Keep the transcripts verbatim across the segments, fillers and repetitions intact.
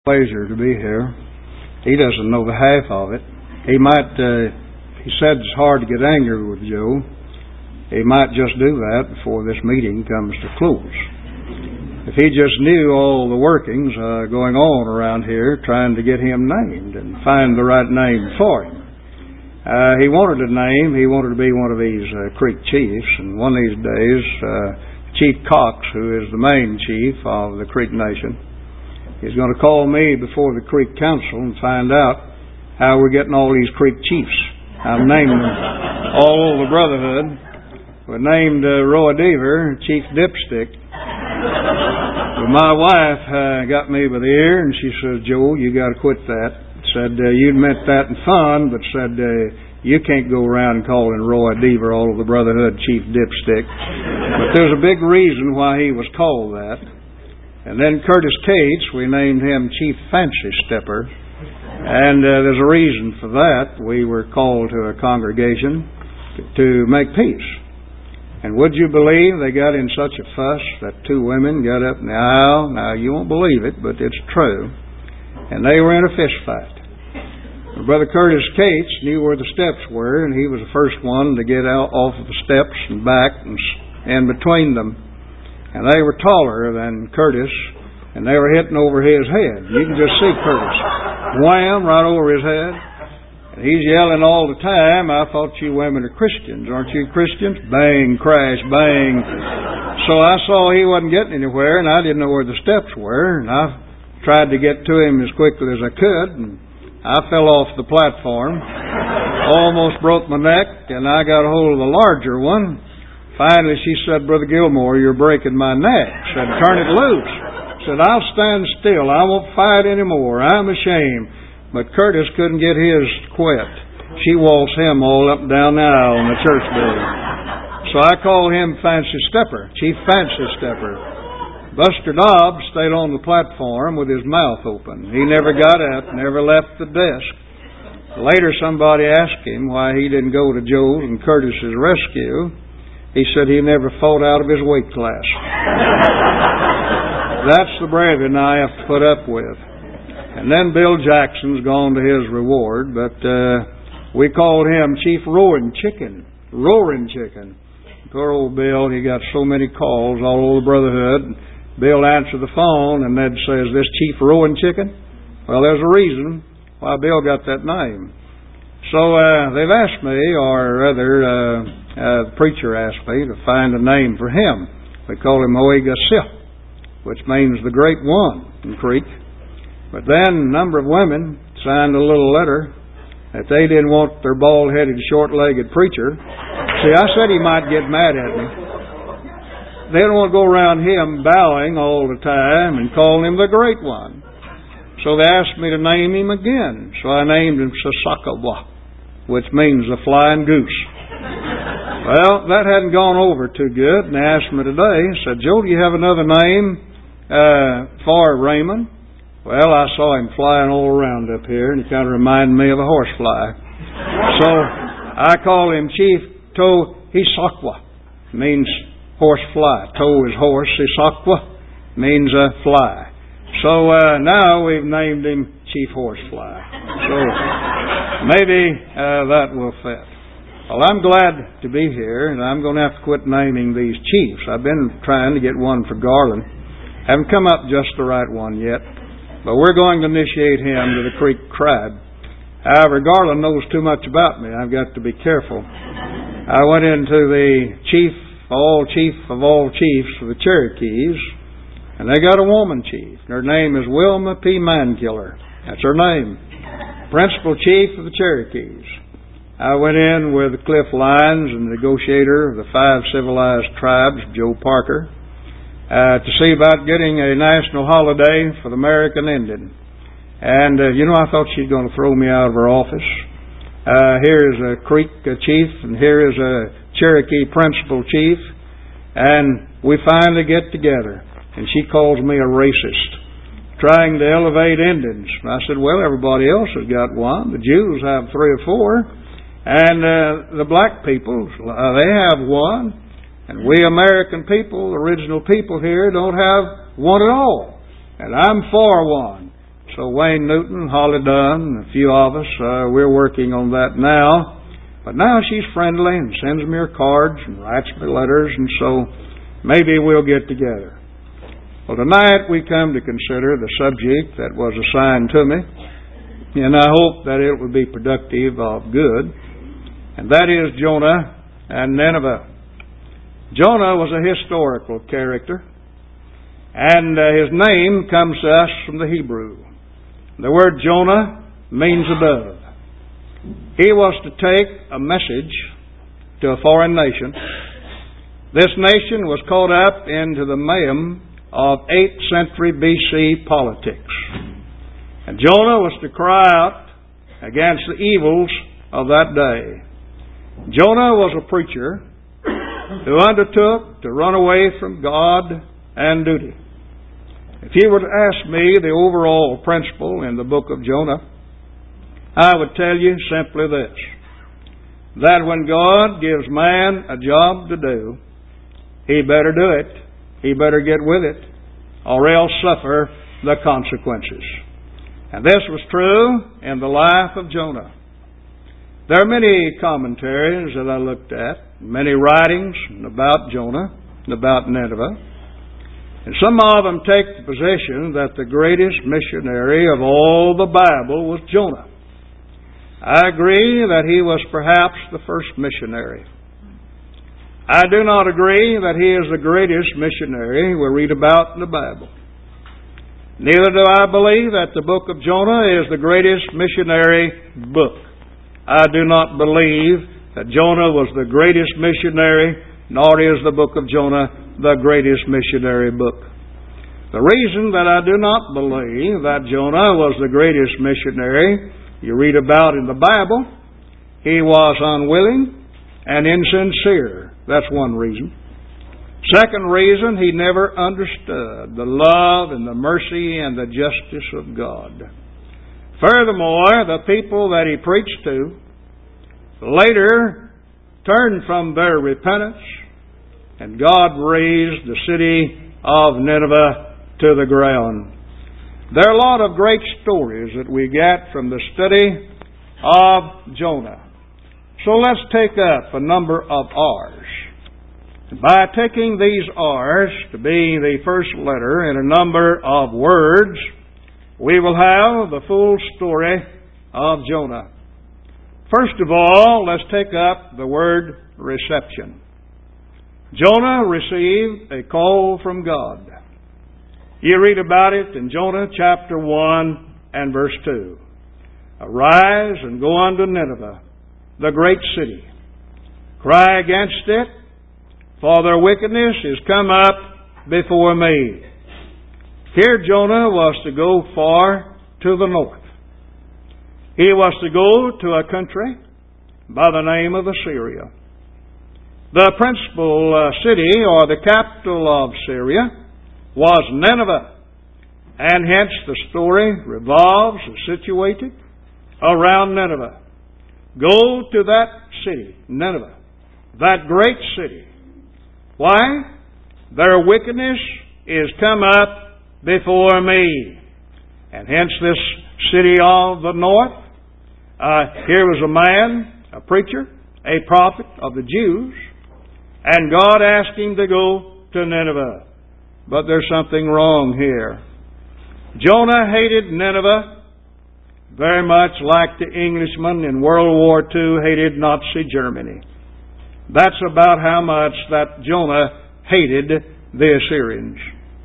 Pleasure to be here. He doesn't know the half of it. He might, uh, he said it's hard to get angry with Joe. He might just do that before this meeting comes to close. If he just knew all the workings uh, going on around here trying to get him named and find the right name for him. Uh, he wanted a name. He wanted to be one of these uh, Creek chiefs. And one of these days, uh, Chief Cox, who is the main chief of the Creek Nation, he's going to call me before the Creek Council and find out how we're getting all these Creek chiefs. I've named them all over the Brotherhood. We named uh, Roy Deaver Chief Dipstick. But my wife uh, got me by the ear and she says, "Joe, you got to quit that." Said, uh, "You meant that in fun, but said, uh, you can't go around calling Roy Deaver all over the Brotherhood Chief Dipstick." But there's a big reason why he was called that. And then Curtis Cates, we named him Chief Fancy Stepper. And uh, there's a reason for that. We were called to a congregation to make peace. And would you believe they got in such a fuss that two women got up in the aisle? Now, you won't believe it, but it's true. And they were in a fist fight. Brother Curtis Cates knew where the steps were, and he was the first one to get out off of the steps and back and in between them. And they were taller than Curtis, and they were hitting over his head. You can just see Curtis. Wham, right over his head. And he's yelling all the time, "I thought you women are Christians. Aren't you Christians?" Bang, crash, bang. So I saw he wasn't getting anywhere, and I didn't know where the steps were. And I tried to get to him as quickly as I could, and I fell off the platform. Almost broke my neck, and I got a hold of the larger one. Finally, she said, "Brother Gilmore, you're breaking my neck." Said, "Turn it loose." Said, "I'll stand still. I won't fight anymore. I'm ashamed." But Curtis couldn't get his quit. She waltzed him all up and down the aisle in the church building. So I called him Fancy Stepper, Chief Fancy Stepper. Buster Dobbs stayed on the platform with his mouth open. He never got up, never left the desk. Later, somebody asked him why he didn't go to Joe's and Curtis's rescue. He said he never fought out of his weight class. That's the brethren I have to put up with. And then Bill Jackson's gone to his reward, but uh, we called him Chief Roaring Chicken. Roaring Chicken. Poor old Bill, he got so many calls all over the Brotherhood. Bill answered the phone and they'd say, "Is this Chief Roaring Chicken?" Well, there's a reason why Bill got that name. So uh, they've asked me, or rather, uh, uh, the preacher asked me to find a name for him. We call him Oega Sip, which means the Great One in Creek. But then a number of women signed a little letter that they didn't want their bald-headed, short-legged preacher. See, I said he might get mad at me. They don't want to go around him bowing all the time and calling him the Great One. So they asked me to name him again. So I named him Sasakawa, which means the flying goose. Well, that hadn't gone over too good, and they asked me today, said, "Joe, do you have another name uh, for Raymond?" Well, I saw him flying all around up here, and he kind of reminded me of a horsefly. So I call him Chief To Hisakwa, means horsefly. To is horse, Hisakwa means uh, fly. So uh, now we've named him Chief Horsefly. So maybe uh, that will fit. Well, I'm glad to be here, and I'm going to have to quit naming these chiefs. I've been trying to get one for Garland. Haven't come up just the right one yet, but we're going to initiate him to the Creek tribe. However, Garland knows too much about me. I've got to be careful. I went into the chief, all chief of all chiefs of the Cherokees, and they got a woman chief. Her name is Wilma P. Mankiller. That's her name. Principal chief of the Cherokees. I went in with Cliff Lyons and the negotiator of the five civilized tribes, Joe Parker, uh, to see about getting a national holiday for the American Indian. And, uh, you know, I thought she's going to throw me out of her office. Uh, here is a Creek uh, chief, and here is a Cherokee principal chief, and we finally get together. And she calls me a racist, trying to elevate Indians. And I said, well, everybody else has got one. The Jews have three or four. And uh, the black people, uh, they have one. And we American people, original people here, don't have one at all. And I'm for one. So Wayne Newton, Holly Dunn, a few of us, uh, we're working on that now. But now she's friendly and sends me her cards and writes me letters, and so maybe we'll get together. Well, tonight we come to consider the subject that was assigned to me, and I hope that it will be productive of good, and that is Jonah and Nineveh. Jonah was a historical character, and uh, his name comes to us from the Hebrew. The word Jonah means above. He was to take a message to a foreign nation. This nation was caught up into the mayhem of eighth century B C politics. And Jonah was to cry out against the evils of that day. Jonah was a preacher who undertook to run away from God and duty. If you were to ask me the overall principle in the book of Jonah, I would tell you simply this: that when God gives man a job to do, he better do it. He better get with it, or else suffer the consequences. And this was true in the life of Jonah. There are many commentaries that I looked at, many writings about Jonah and about Nineveh. And some of them take the position that the greatest missionary of all the Bible was Jonah. I agree that he was perhaps the first missionary. I do not agree that he is the greatest missionary we read about in the Bible. Neither do I believe that the book of Jonah is the greatest missionary book. I do not believe that Jonah was the greatest missionary, nor is the book of Jonah the greatest missionary book. The reason that I do not believe that Jonah was the greatest missionary you read about in the Bible, he was unwilling and insincere. That's one reason. Second reason, he never understood the love and the mercy and the justice of God. Furthermore, the people that he preached to later turned from their repentance, and God raised the city of Nineveh to the ground. There are a lot of great stories that we get from the study of Jonah. So let's take up a number of R's. By taking these R's to be the first letter in a number of words, we will have the full story of Jonah. First of all, let's take up the word reception. Jonah received a call from God. You read about it in Jonah chapter one and verse two. Arise and go unto Nineveh, the great city. Cry against it, for their wickedness is come up before me. Here Jonah was to go far to the north. He was to go to a country by the name of Assyria. The principal uh, city, or the capital of Syria, was Nineveh, and hence the story revolves and situated around Nineveh. Go to that city, Nineveh, that great city. Why? Their wickedness is come up before me. And hence this city of the north. Uh, here was a man, a preacher, a prophet of the Jews, and God asked him to go to Nineveh. But there's something wrong here. Jonah hated Nineveh very much like the Englishman in World War Two hated Nazi Germany. That's about how much that Jonah hated the Assyrians.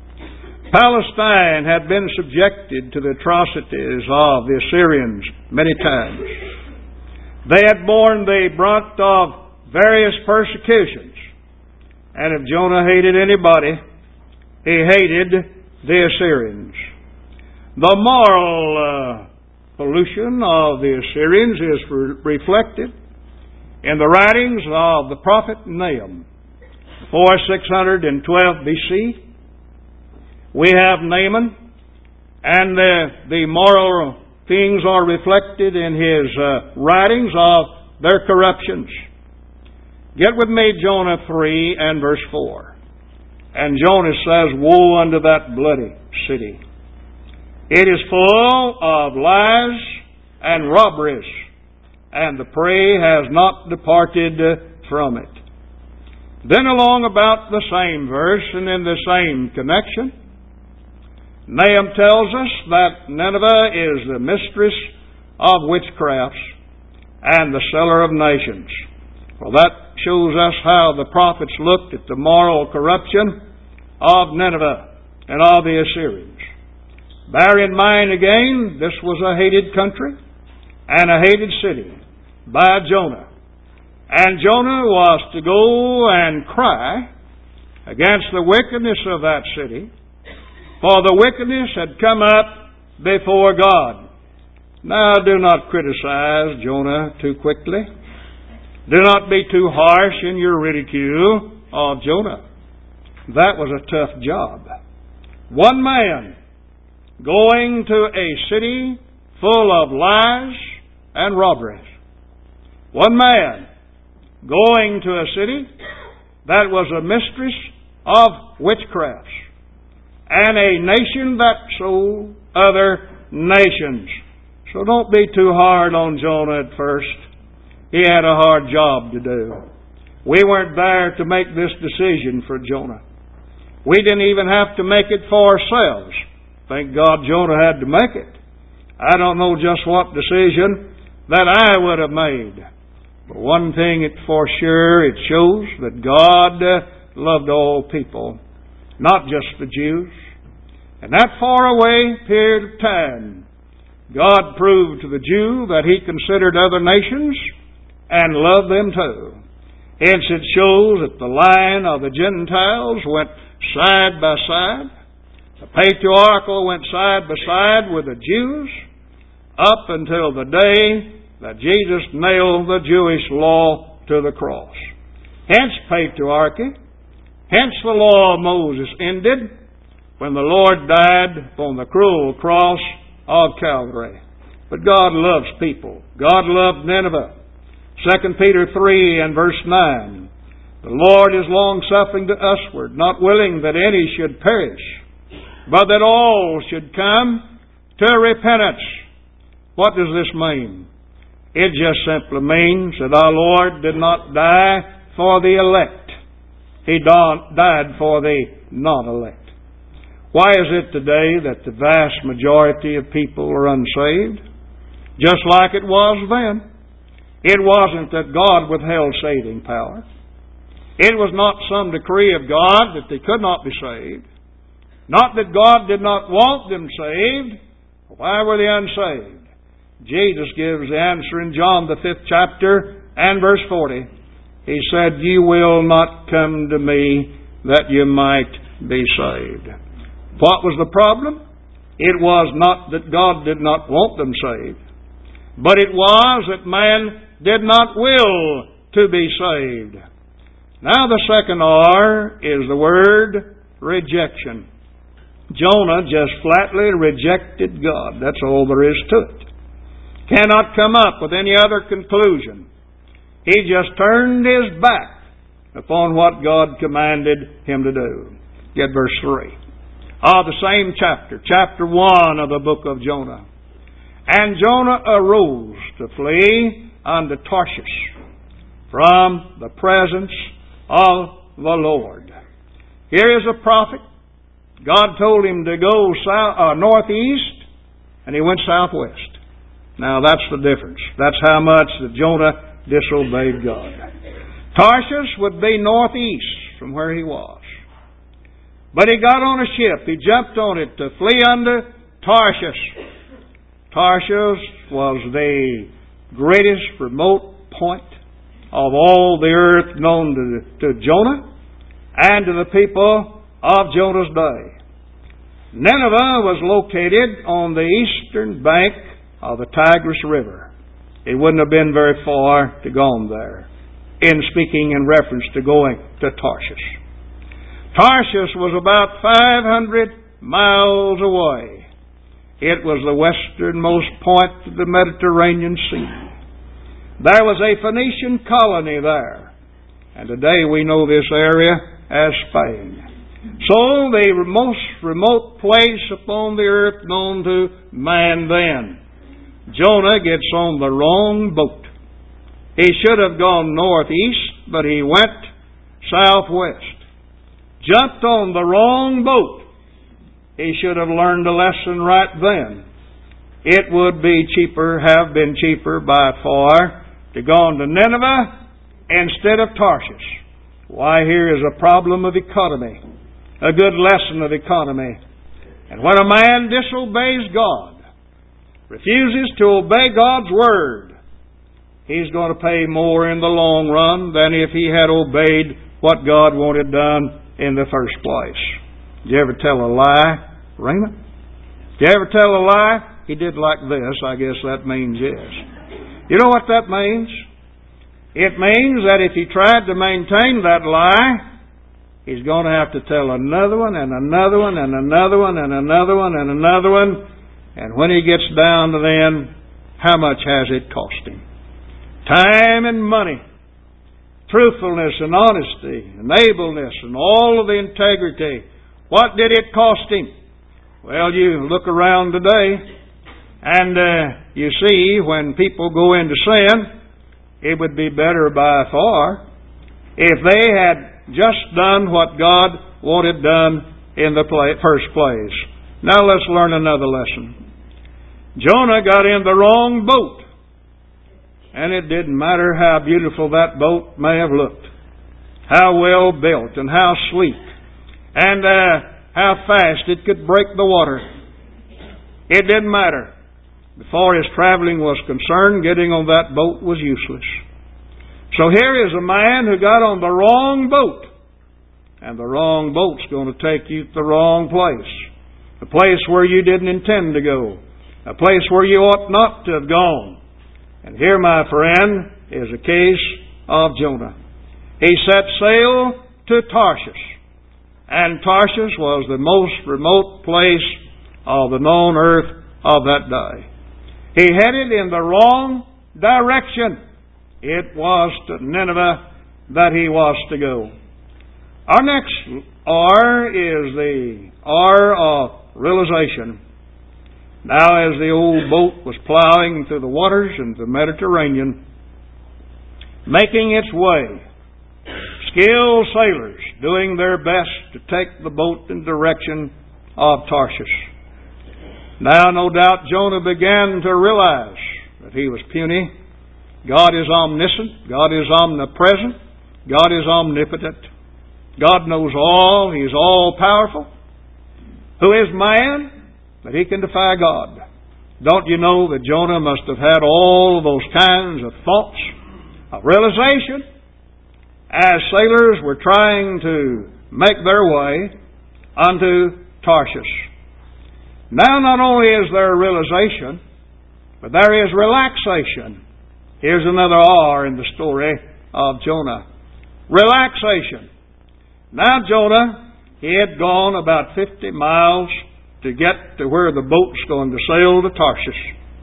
Palestine had been subjected to the atrocities of the Assyrians many times. They had borne the brunt of various persecutions. And if Jonah hated anybody, he hated the Assyrians. The moral uh, pollution of the Assyrians is re- reflected in the writings of the prophet Nahum. Before six hundred twelve B C, we have Naaman, and the, the moral things are reflected in his uh, writings of their corruptions. Get with me Jonah three and verse four. And Jonah says, Woe unto that bloody city! It is full of lies and robberies, and the prey has not departed from it. Then along about the same verse and in the same connection, Nahum tells us that Nineveh is the mistress of witchcrafts and the seller of nations. Well, that shows us how the prophets looked at the moral corruption of Nineveh and of the Assyrians. Bear in mind again, this was a hated country and a hated city by Jonah. And Jonah was to go and cry against the wickedness of that city, for the wickedness had come up before God. Now, do not criticize Jonah too quickly. Do not be too harsh in your ridicule of Jonah. That was a tough job. One man going to a city full of lies and robberies. One man going to a city that was a mistress of witchcrafts, and a nation that sold other nations. So don't be too hard on Jonah at first. He had a hard job to do. We weren't there to make this decision for Jonah. We didn't even have to make it for ourselves. Thank God Jonah had to make it. I don't know just what decision that I would have made. But one thing it for sure, it shows that God loved all people, not just the Jews. In that far away period of time, God proved to the Jew that He considered other nations and loved them too. Hence it shows that the line of the Gentiles went side by side. The patriarchal went side by side with the Jews up until the day that Jesus nailed the Jewish law to the cross. Hence patriarchy, hence the law of Moses ended when the Lord died upon the cruel cross of Calvary. But God loves people. God loved Nineveh. Second Peter three and verse nine. The Lord is long-suffering to usward, not willing that any should perish, but that all should come to repentance. What does this mean? It just simply means that our Lord did not die for the elect. He died for the non-elect. Why is it today that the vast majority of people are unsaved? Just like it was then. It wasn't that God withheld saving power. It was not some decree of God that they could not be saved. Not that God did not want them saved. Why were they unsaved? Jesus gives the answer in John the fifth chapter and verse forty. He said, "You will not come to me that you might be saved." What was the problem? It was not that God did not want them saved, but it was that man did not will to be saved. Now the second R is the word rejection. Jonah just flatly rejected God. That's all there is to it. Cannot come up with any other conclusion. He just turned his back upon what God commanded him to do. Get verse three. Of the same chapter, chapter one of the book of Jonah. And Jonah arose to flee unto Tarshish from the presence of the Lord. Here is a prophet. God told him to go south, uh, northeast, and he went southwest. Now that's the difference. That's how much that Jonah disobeyed God. Tarshish would be northeast from where he was. But he got on a ship. He jumped on it to flee unto Tarshish. Tarshish was the greatest remote point of all the earth known to, to Jonah and to the people of Jonah's day. Nineveh was located on the eastern bank of the Tigris River. It wouldn't have been very far to go there, in speaking in reference to going to Tarshish. Tarshish was about five hundred miles away. It was the westernmost point of the Mediterranean Sea. There was a Phoenician colony there, and today we know this area as Spain. So the most remote place upon the earth known to man then. Jonah gets on the wrong boat. He should have gone northeast, but he went southwest. Jumped on the wrong boat. He should have learned a lesson right then. It would be cheaper, have been cheaper by far, to go on to Nineveh instead of Tarshish. Why, here is a problem of economy. A good lesson of economy. And when a man disobeys God, refuses to obey God's Word, he's going to pay more in the long run than if he had obeyed what God wanted done in the first place. Did you ever tell a lie, Raymond? Did you ever tell a lie? He did like this. I guess that means yes. You know what that means? It means that if he tried to maintain that lie, he's going to have to tell another one and another one and another one and another one and another one. And when he gets down to then, how much has it cost him? Time and money. Truthfulness and honesty and ableness and all of the integrity. What did it cost him? Well, you look around today and uh, you see when people go into sin, it would be better by far if they had just done what God wanted done in the play, first place. Now let's learn another lesson. Jonah got in the wrong boat. And it didn't matter how beautiful that boat may have looked, how well built and how sleek, and uh, how fast it could break the water. It didn't matter. Before his traveling was concerned, getting on that boat was useless. So here is a man who got on the wrong boat. And the wrong boat's going to take you to the wrong place. A place where you didn't intend to go. A place where you ought not to have gone. And here, my friend, is a case of Jonah. He set sail to Tarshish. And Tarshish was the most remote place of the known earth of that day. He headed in the wrong direction. It was to Nineveh that he was to go. Our next R is the R of realization. Now, as the old boat was plowing through the waters into the Mediterranean, making its way, skilled sailors doing their best to take the boat in the direction of Tarshish. Now, no doubt, Jonah began to realize that he was puny. God is omniscient. God is omnipresent. God is omnipotent. God knows all. He is all-powerful. Who is man that he can defy God? Don't you know that Jonah must have had all those kinds of thoughts of realization as sailors were trying to make their way unto Tarshish? Now, not only is there realization, but there is relaxation. Here's another R in the story of Jonah. Relaxation. Now, Jonah, he had gone about fifty miles to get to where the boat's going to sail to Tarshish.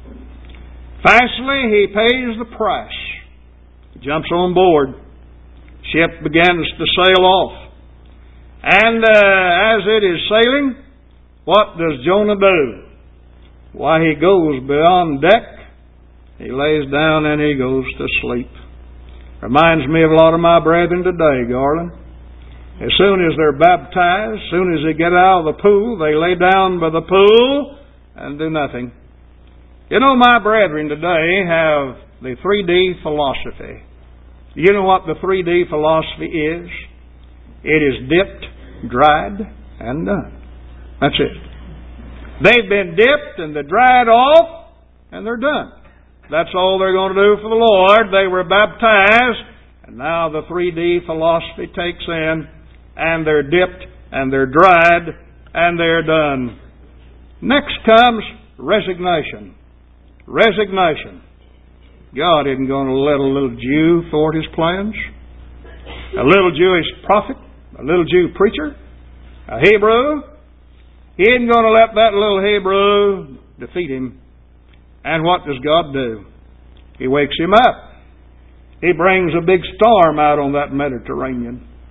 Fastly, he pays the price. He jumps on board. Ship begins to sail off. And uh, as it is sailing, what does Jonah do? Why, he goes beyond deck. He lays down and he goes to sleep. Reminds me of a lot of my brethren today, Garland. As soon as they're baptized, as soon as they get out of the pool, they lay down by the pool and do nothing. You know, my brethren today have the three D philosophy. You know what the three D philosophy is? It is dipped, dried, and done. That's it. They've been dipped and they're dried off and they're done. That's all they're going to do for the Lord. They were baptized, and now the three D philosophy takes in, and they're dipped and they're dried and they're done. Next comes resignation. Resignation. God isn't going to let a little Jew thwart His plans. A little Jewish prophet, a little Jew preacher, a Hebrew. He isn't going to let that little Hebrew defeat him. And what does God do? He wakes him up. He brings a big storm out on that Mediterranean.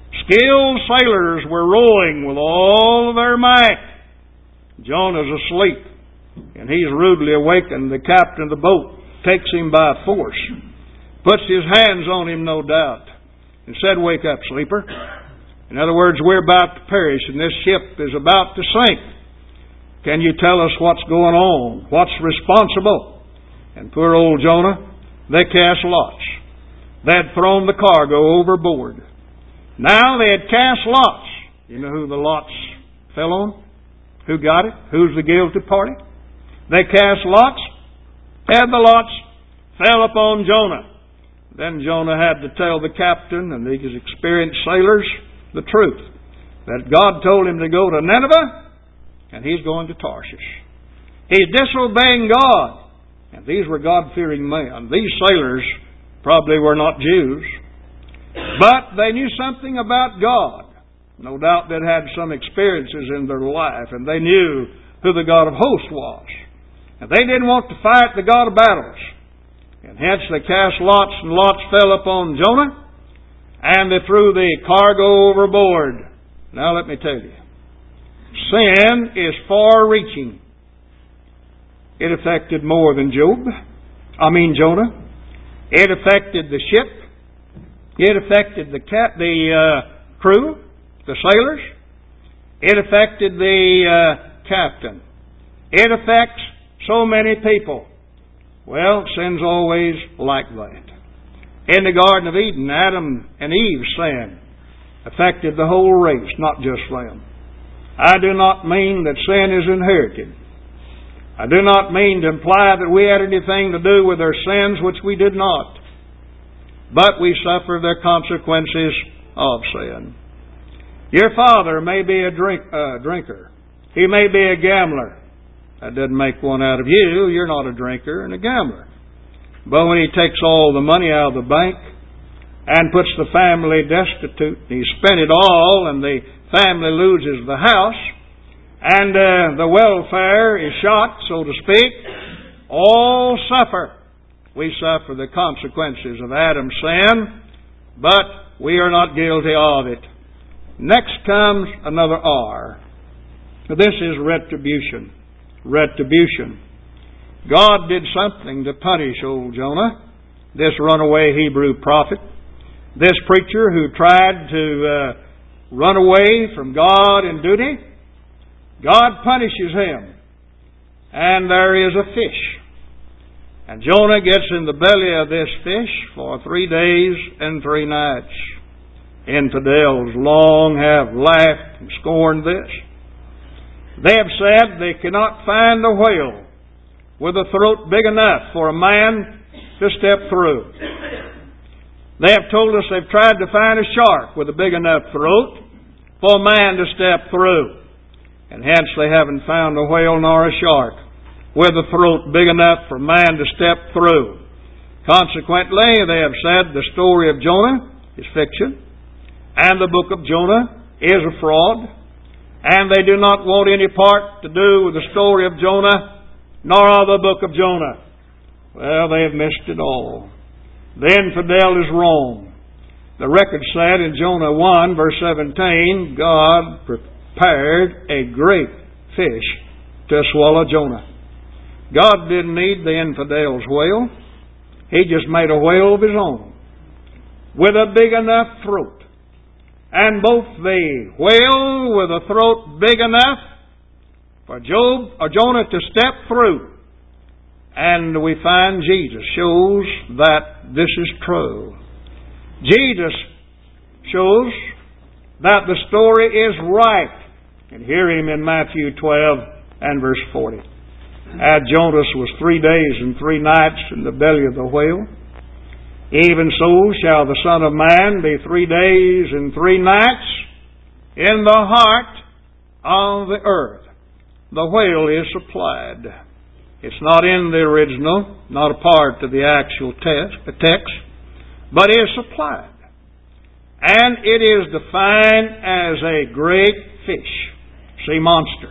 Skilled sailors were rowing with all of their might. Jonah's asleep, and he's rudely awakened. The captain of the boat takes him by force, puts his hands on him, no doubt, and said, "Wake up, sleeper." In other words, we're about to perish, and this ship is about to sink. Can you tell us what's going on? What's responsible? And poor old Jonah, they cast lots. They had thrown the cargo overboard. Now they had cast lots. You know who the lots fell on? Who got it? Who's the guilty party? They cast lots, and the lots fell upon Jonah. Then Jonah had to tell the captain and these experienced sailors the truth, that God told him to go to Nineveh, and he's going to Tarshish. He's disobeying God. And these were God-fearing men. These sailors probably were not Jews, but they knew something about God. No doubt they'd had some experiences in their life, and they knew who the God of hosts was. And they didn't want to fight the God of battles. And hence they cast lots, and lots fell upon Jonah, and they threw the cargo overboard. Now let me tell you, sin is far-reaching. It affected more than Job. I mean Jonah. It affected the ship. It affected the cat, the uh, crew, the sailors. It affected the uh, captain. It affects so many people. Well, sin's always like that. In the Garden of Eden, Adam and Eve's sin affected the whole race, not just them. I do not mean that sin is inherited. I do not mean to imply that we had anything to do with our sins, which we did not. But we suffer the consequences of sin. Your father may be a drink, uh, drinker. He may be a gambler. That doesn't make one out of you. You're not a drinker and a gambler. But when he takes all the money out of the bank and puts the family destitute, and he spent it all, and the family loses the house, and uh, the welfare is shot, so to speak, all suffer. We suffer the consequences of Adam's sin, but we are not guilty of it. Next comes another R. This is retribution. Retribution. God did something to punish old Jonah, this runaway Hebrew prophet, this preacher who tried to uh, run away from God and duty. God punishes him, and there is a fish. And Jonah gets in the belly of this fish for three days and three nights. Infidels long have laughed and scorned this. They have said they cannot find a whale with a throat big enough for a man to step through. They have told us they've tried to find a shark with a big enough throat for a man to step through. And hence they haven't found a whale nor a shark with a throat big enough for a man to step through. Consequently, they have said the story of Jonah is fiction, and the book of Jonah is a fraud, and they do not want any part to do with the story of Jonah, nor of the book of Jonah. Well, they have missed it all. The infidel is wrong. The record said in Jonah one, verse seventeen, God prepared a great fish to swallow Jonah. God didn't need the infidel's whale. He just made a whale of his own with a big enough throat. And both the whale with a throat big enough for Job or Jonah to step through, and we find Jesus shows that this is true. Jesus shows that the story is right. And hear him in Matthew twelve and verse forty. As Jonas was three days and three nights in the belly of the whale, even so shall the Son of Man be three days and three nights in the heart of the earth. The whale is supplied. It's not in the original, not a part of the actual text, the text, but is supplied. And it is defined as a great fish, sea monster.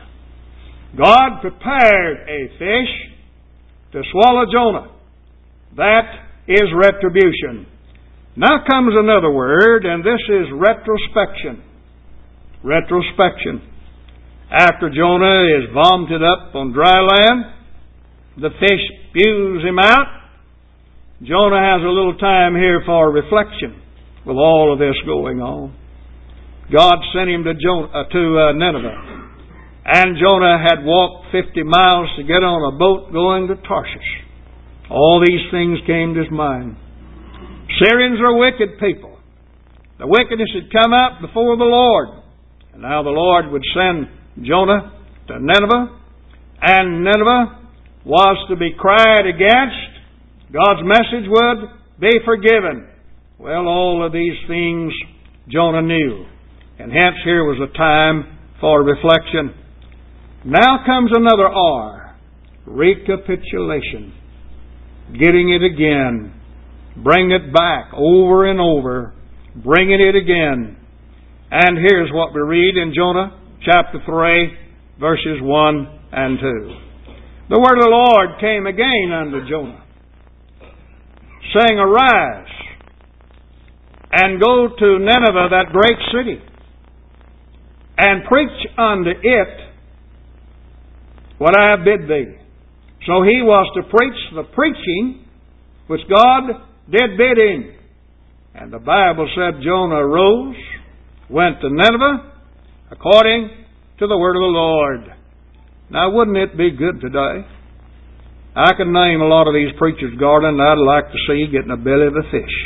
God prepared a fish to swallow Jonah. That is retribution. Now comes another word, and this is retrospection. Retrospection. After Jonah is vomited up on dry land, the fish spews him out. Jonah has a little time here for reflection with all of this going on. God sent him to, Jonah, uh, to uh, Nineveh. And Jonah had walked fifty miles to get on a boat going to Tarshish. All these things came to his mind. Syrians are wicked people. The wickedness had come out before the Lord. And now the Lord would send Jonah to Nineveh. And Nineveh was to be cried against. God's message would be forgiven. Well, all of these things Jonah knew. And hence here was a time for reflection. Now comes another R. Recapitulation. Getting it again. Bring it back over and over. Bringing it again. And here's what we read in Jonah chapter three, verses one and two. The word of the Lord came again unto Jonah, saying, Arise, and go to Nineveh, that great city, and preach unto it what I have bid thee. So he was to preach the preaching which God did bid him. And the Bible said Jonah arose, went to Nineveh, according to the word of the Lord. Now, wouldn't it be good today? I could name a lot of these preachers, Garland, I'd like to see getting a belly of a fish.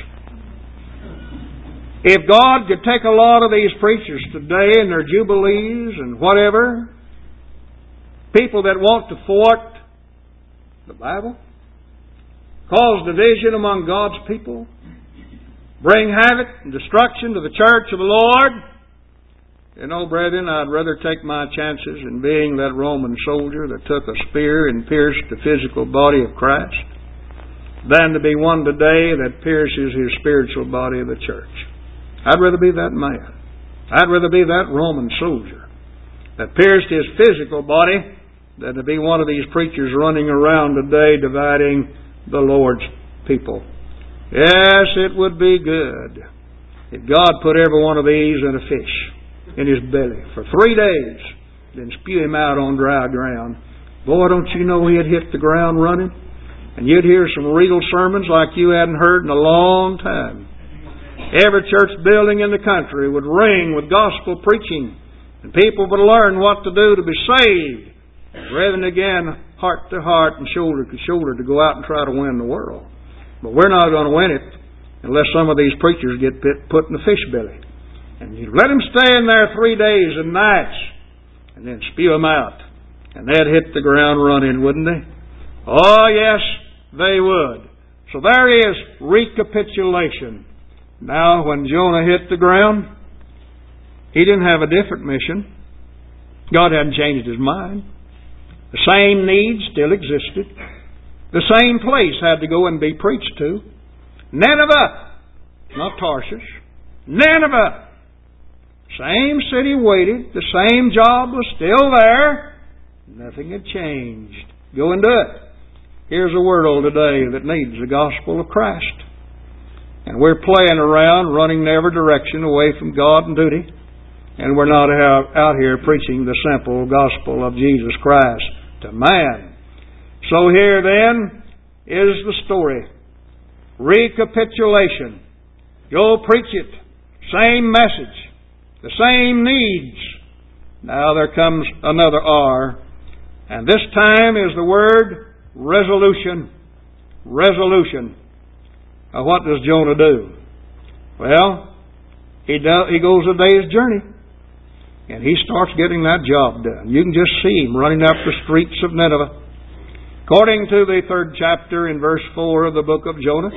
If God could take a lot of these preachers today and their jubilees and whatever, people that want to thwart the Bible, cause division among God's people, bring havoc and destruction to the church of the Lord, you know, brethren, I'd rather take my chances in being that Roman soldier that took a spear and pierced the physical body of Christ than to be one today that pierces his spiritual body of the church. I'd rather be that man. I'd rather be that Roman soldier that pierced his physical body than to be one of these preachers running around today dividing the Lord's people. Yes, it would be good if God put every one of these in a fish in his belly for three days, then spew him out on dry ground. Boy, don't you know he'd hit the ground running? And you'd hear some real sermons like you hadn't heard in a long time. Every church building in the country would ring with gospel preaching, and people would learn what to do to be saved, rather than again heart to heart and shoulder to shoulder to go out and try to win the world. But we're not going to win it unless some of these preachers get put in the fish belly. And you let them stay in there three days and nights, and then spew them out. And they'd hit the ground running, wouldn't they? Oh, yes, they would. So there is recapitulation. Now, when Jonah hit the ground, he didn't have a different mission. God hadn't changed his mind. The same needs still existed. The same place had to go and be preached to. Nineveh, not Tarshish. Nineveh. Same city waited. The same job was still there. Nothing had changed. Go and do it. Here's a world today that needs the gospel of Christ. And we're playing around, running in every direction away from God and duty. And we're not out, out here preaching the simple gospel of Jesus Christ to man. So here then is the story. Recapitulation. Go preach it. Same message. The same needs. Now there comes another R. And this time is the word resolution. Resolution. Now what does Jonah do? Well, he, do, he goes a day's journey. And he starts getting that job done. You can just see him running up the streets of Nineveh. According to the third chapter in verse four of the book of Jonah,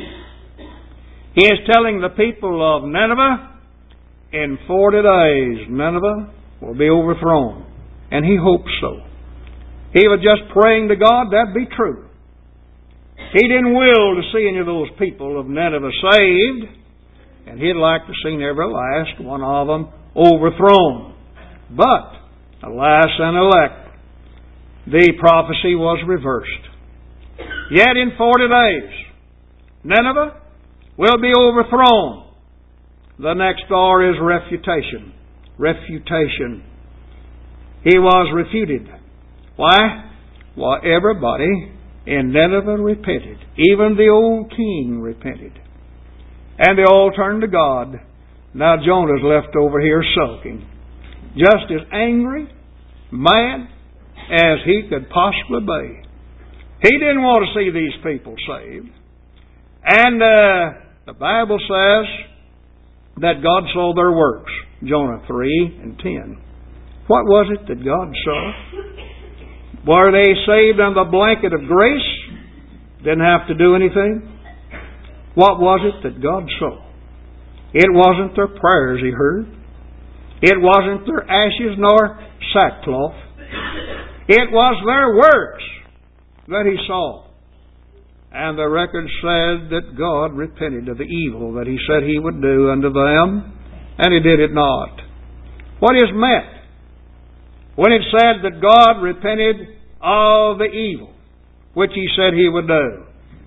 he is telling the people of Nineveh, in forty days, Nineveh will be overthrown. And he hopes so. He was just praying to God that'd be true. He didn't will to see any of those people of Nineveh saved. And he'd like to see every last one of them overthrown. But, alas and elect, the prophecy was reversed. Yet in forty days, Nineveh will be overthrown. The next R is refutation. Refutation. He was refuted. Why? Well, everybody in Nineveh repented. Even the old king repented. And they all turned to God. Now Jonah's left over here sulking. Just as angry, mad, as he could possibly be. He didn't want to see these people saved. And uh, the Bible says that God saw their works. Jonah three and ten. What was it that God saw? Were they saved under the blanket of grace? Didn't have to do anything? What was it that God saw? It wasn't their prayers He heard. It wasn't their ashes nor sackcloth. It was their works that He saw. And the record said that God repented of the evil that He said He would do unto them, and He did it not. What is meant when it said that God repented of the evil which He said He would do?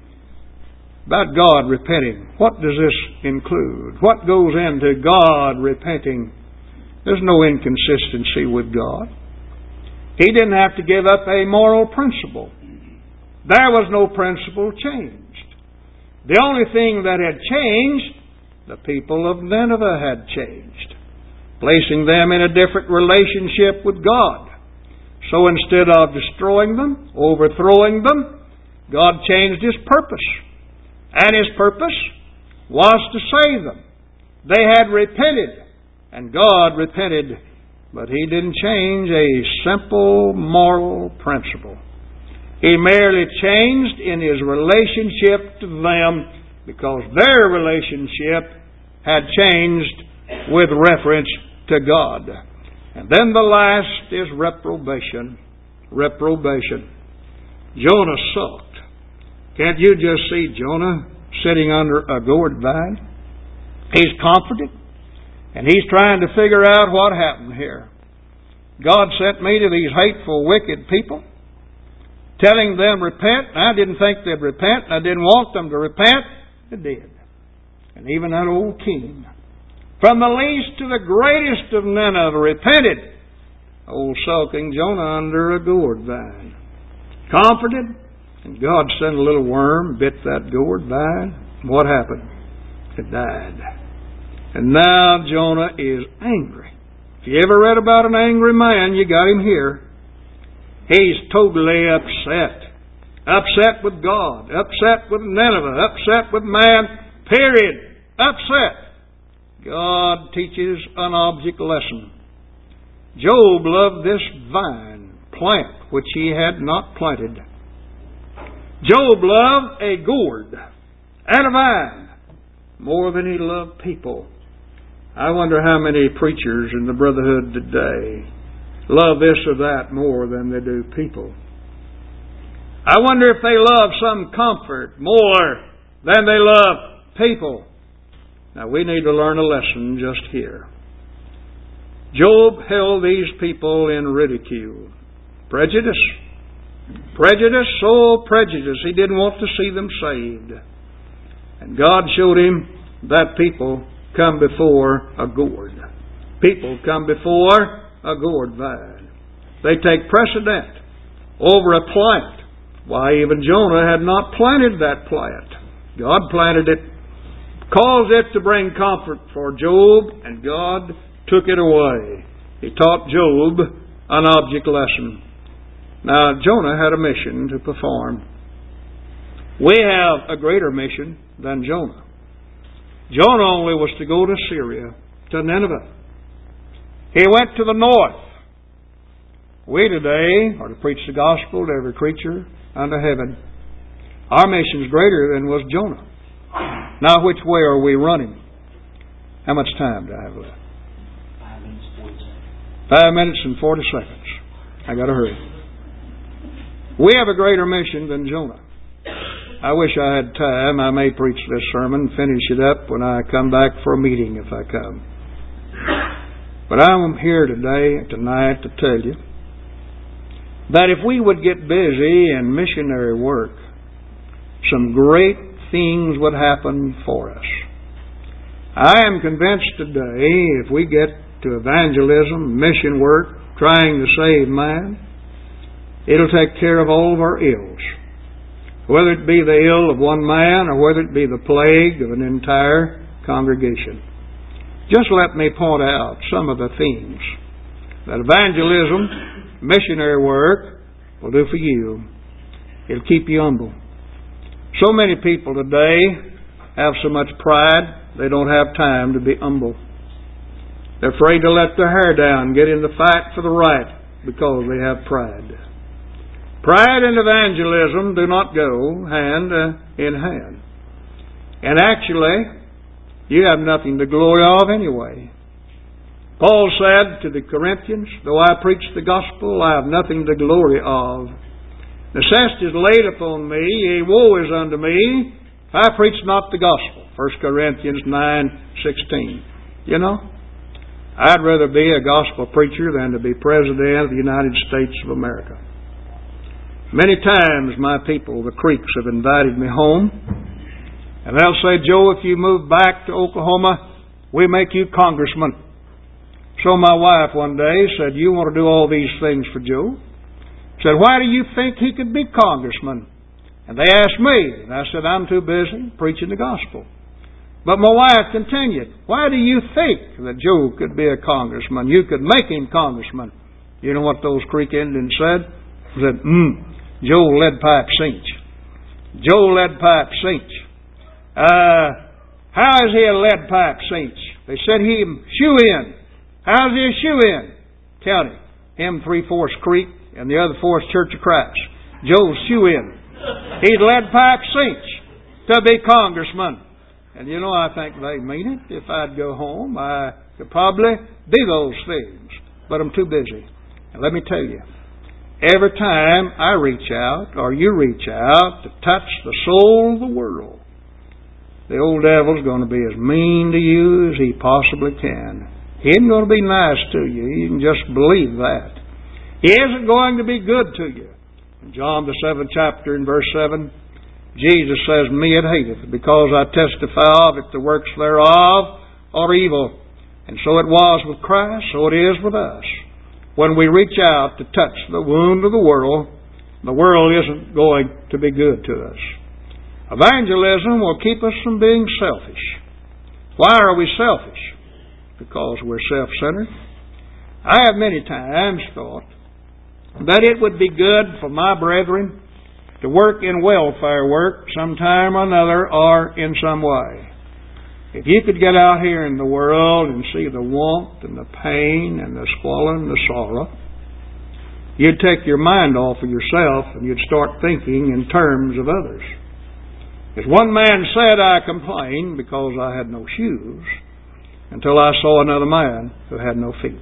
About God repenting, what does this include? What goes into God repenting? There's no inconsistency with God. He didn't have to give up a moral principle. There was no principle changed. The only thing that had changed, the people of Nineveh had changed, placing them in a different relationship with God. So instead of destroying them, overthrowing them, God changed His purpose. And His purpose was to save them. They had repented, and God repented, but He didn't change a simple moral principle. He merely changed in His relationship to them because their relationship had changed with reference to God. And then the last is reprobation. Reprobation. Jonah sulked. Can't you just see Jonah sitting under a gourd vine? He's comforted, and he's trying to figure out what happened here. God sent me to these hateful, wicked people, telling them repent. I didn't think they'd repent, and I didn't want them to repent. They did. And even that old king, from the least to the greatest of Nineveh, repented. Old sulking Jonah under a gourd vine. Comforted, and God sent a little worm, bit that gourd vine. What happened? It died. And now Jonah is angry. If you ever read about an angry man, you got him here. He's totally upset. Upset with God. Upset with Nineveh. Upset with man. Period. Upset. God teaches an object lesson. Job loved this vine, plant, which he had not planted. Job loved a gourd and a vine more than he loved people. I wonder how many preachers in the brotherhood today love this or that more than they do people. I wonder if they love some comfort more than they love people. Now we need to learn a lesson just here. Job held these people in ridicule. Prejudice. Prejudice, so prejudice. He didn't want to see them saved. And God showed him that people come before a gourd. People come before a gourd vine. They take precedent over a plant. Why, even Jonah had not planted that plant. God planted it, caused it to bring comfort for Job, and God took it away. He taught Job an object lesson. Now, Jonah had a mission to perform. We have a greater mission than Jonah. Jonah only was to go to Syria, to Nineveh. He went to the north. We today are to preach the gospel to every creature under heaven. Our mission is greater than was Jonah. Now, which way are we running? How much time do I have left? Five minutes, forty seconds. Five minutes and forty seconds. I got to hurry. We have a greater mission than Jonah. I wish I had time. I may preach this sermon, finish it up when I come back for a meeting if I come. But I'm here today, tonight, to tell you that if we would get busy in missionary work, some great things would happen for us. I am convinced today if we get to evangelism, mission work, trying to save man, it'll take care of all of our ills. Whether it be the ill of one man or whether it be the plague of an entire congregation. Just let me point out some of the things that evangelism, missionary work will do for you. It'll keep you humble. So many people today have so much pride, they don't have time to be humble. They're afraid to let their hair down, get in the fight for the right because they have pride. Pride and evangelism do not go hand in hand. And actually, you have nothing to glory of anyway. Paul said to the Corinthians, though I preach the gospel, I have nothing to glory of. Necessity is laid upon me, yea, woe is unto me, if I preach not the gospel. First Corinthians nine sixteen. You know, I'd rather be a gospel preacher than to be President of the United States of America. Many times my people, the Creeks, have invited me home, and they'll say, Joe, if you move back to Oklahoma, we make you congressman. So my wife one day said, you want to do all these things for Joe? Said, why do you think he could be congressman? And they asked me, and I said, I'm too busy preaching the gospel. But my wife continued, why do you think that Joe could be a congressman? You could make him congressman. You know what those Creek Indians said? They said, hmm, Joe lead pipe cinch. Joe lead pipe cinch. Uh, how is he a lead pipe cinch? They said he shoe in. How's he a shoe in? County. Him three-fourths Creek and the other fourth Church of Christ. Joe's shoe in. He's lead pipe cinch to be congressman. And you know, I think they mean it. If I'd go home, I could probably be those things. But I'm too busy. And let me tell you, every time I reach out, or you reach out, to touch the soul of the world, the old devil's going to be as mean to you as he possibly can. He isn't going to be nice to you. You can just believe that. He isn't going to be good to you. In John the seventh chapter in verse seven, Jesus says, me it hateth, because I testify of it, the works thereof are evil. And so it was with Christ, so it is with us. When we reach out to touch the wound of the world, the world isn't going to be good to us. Evangelism will keep us from being selfish. Why are we selfish? Because we're self-centered. I have many times thought that it would be good for my brethren to work in welfare work sometime or another or in some way. If you could get out here in the world and see the want and the pain and the squalor and the sorrow, you'd take your mind off of yourself and you'd start thinking in terms of others. As one man said, I complained because I had no shoes until I saw another man who had no feet.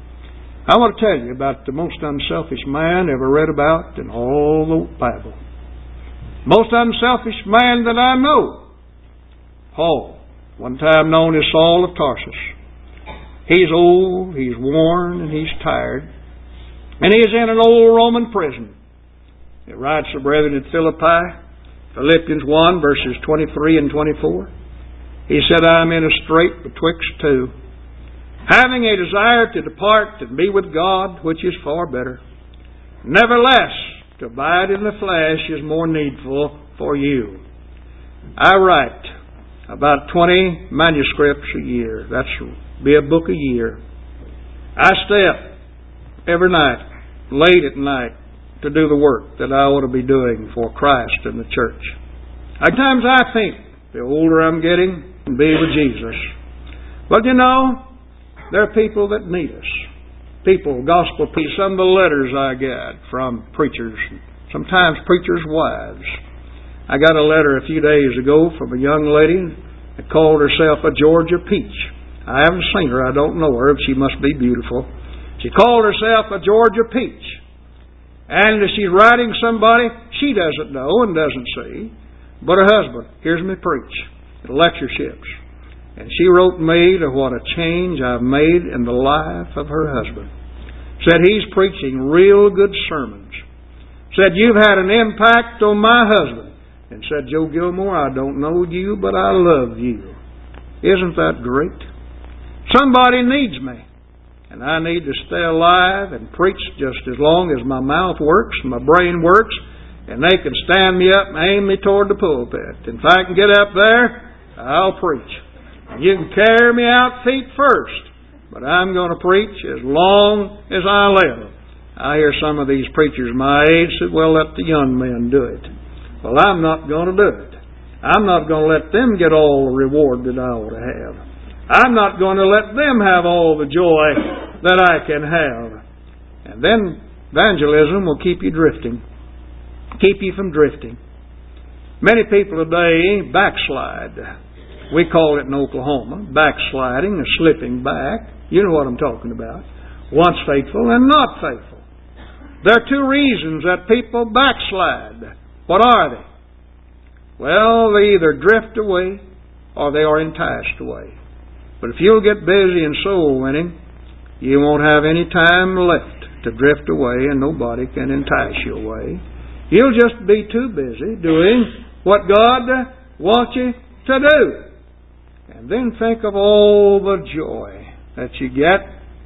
I want to tell you about the most unselfish man ever read about in all the Bible. Most unselfish man that I know, Paul, one time known as Saul of Tarsus. He's old, he's worn, and he's tired. And he's in an old Roman prison. It writes the brethren at Philippi, Philippians one, verses twenty-three and twenty-four. He said, I am in a strait betwixt two, having a desire to depart and be with God, which is far better. Nevertheless, to abide in the flesh is more needful for you. I write about twenty manuscripts a year. That's be a book a year. I stay up every night, late at night, to do the work that I ought to be doing for Christ and the church. At times I think, the older I'm getting, and be with Jesus. But you know, there are people that need us. People, gospel people. Some of the letters I get from preachers, sometimes preachers' wives. I got a letter a few days ago from a young lady that called herself a Georgia Peach. I haven't seen her. I don't know her. She must be beautiful. She called herself a Georgia Peach. And she's writing somebody she doesn't know and doesn't see, but her husband hears me preach at lectureships. And she wrote me to what a change I've made in the life of her husband. Said he's preaching real good sermons. Said you've had an impact on my husband and said, Joe Gilmore, I don't know you, but I love you. Isn't that great? Somebody needs me, and I need to stay alive and preach just as long as my mouth works and my brain works, and they can stand me up and aim me toward the pulpit. And if I can get up there, I'll preach. And you can carry me out feet first, but I'm going to preach as long as I live. I hear some of these preachers my age say, well, let the young men do it. Well, I'm not going to do it. I'm not going to let them get all the reward that I ought to have. I'm not going to let them have all the joy that I can have. And then evangelism will keep you drifting. Keep you from drifting. Many people today backslide. We call it in Oklahoma backsliding or slipping back. You know what I'm talking about. Once faithful and not faithful. There are two reasons that people backslide. What are they? Well, they either drift away or they are enticed away. But if you'll get busy in soul winning, you won't have any time left to drift away, and nobody can entice you away. You'll just be too busy doing what God wants you to do. And then think of all the joy that you get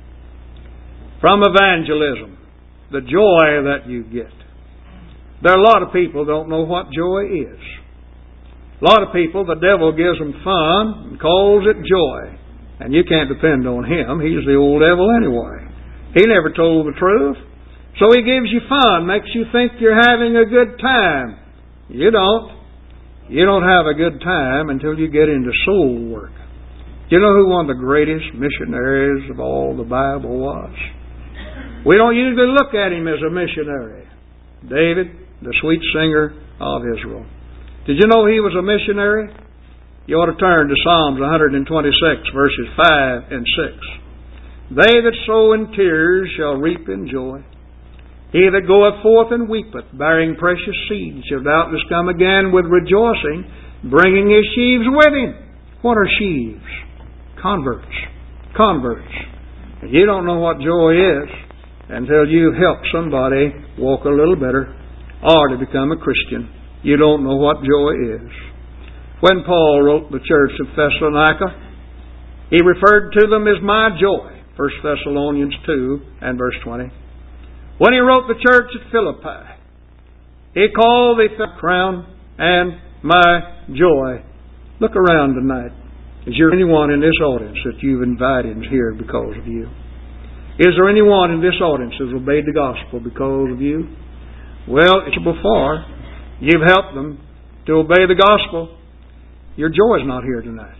from evangelism. The joy that you get. There are a lot of people who don't know what joy is. A lot of people, the devil gives them fun and calls it joy. And you can't depend on him. He's the old devil anyway. He never told the truth. So he gives you fun, makes you think you're having a good time. You don't. You don't have a good time until you get into soul work. You know who one of the greatest missionaries of all the Bible was? We don't usually look at him as a missionary. David, the sweet singer of Israel. Did you know he was a missionary? You ought to turn to Psalms one twenty-six, verses five and six. They that sow in tears shall reap in joy. He that goeth forth and weepeth, bearing precious seed, shall doubtless come again with rejoicing, bringing his sheaves with him. What are sheaves? Converts. Converts. And you don't know what joy is until you help somebody walk a little better or to become a Christian. You don't know what joy is. When Paul wrote the church of Thessalonica, he referred to them as my joy. First Thessalonians two and verse twenty. When he wrote the church at Philippi, he called the crown and my joy. Look around tonight. Is there anyone in this audience that you've invited here because of you? Is there anyone in this audience who's obeyed the gospel because of you? Well, it's before you've helped them to obey the gospel. Your joy's not here tonight.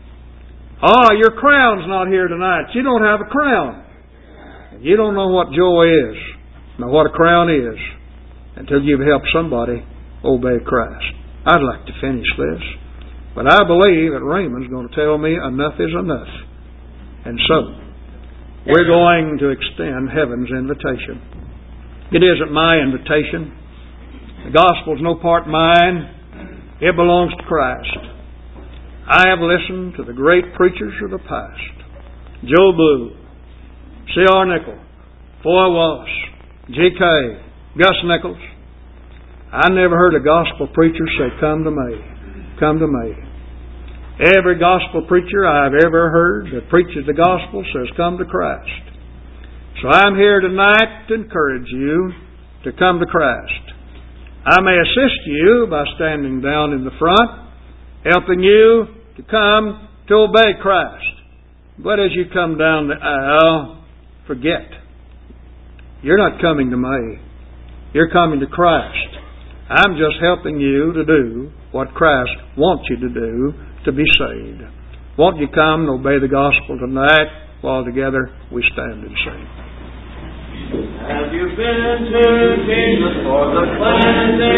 Ah, your crown's not here tonight. You don't have a crown. You don't know what joy is, nor what a crown is, until you've helped somebody obey Christ. I'd like to finish this, but I believe that Raymond's going to tell me enough is enough. And so, we're going to extend heaven's invitation. It isn't my invitation. The gospel's no part mine. It belongs to Christ. I have listened to the great preachers of the past. Joe Blue, C R Nichol, Foy Wallace, G K, Gus Nichols. I never heard a gospel preacher say, come to me, come to me. Every gospel preacher I've ever heard that preaches the gospel says, come to Christ. So I'm here tonight to encourage you to come to Christ. I may assist you by standing down in the front, helping you to come to obey Christ. But as you come down the aisle, forget. You're not coming to me. You're coming to Christ. I'm just helping you to do what Christ wants you to do to be saved. Won't you come and obey the gospel tonight while together we stand and sing? Have you been to Jesus for the cleansing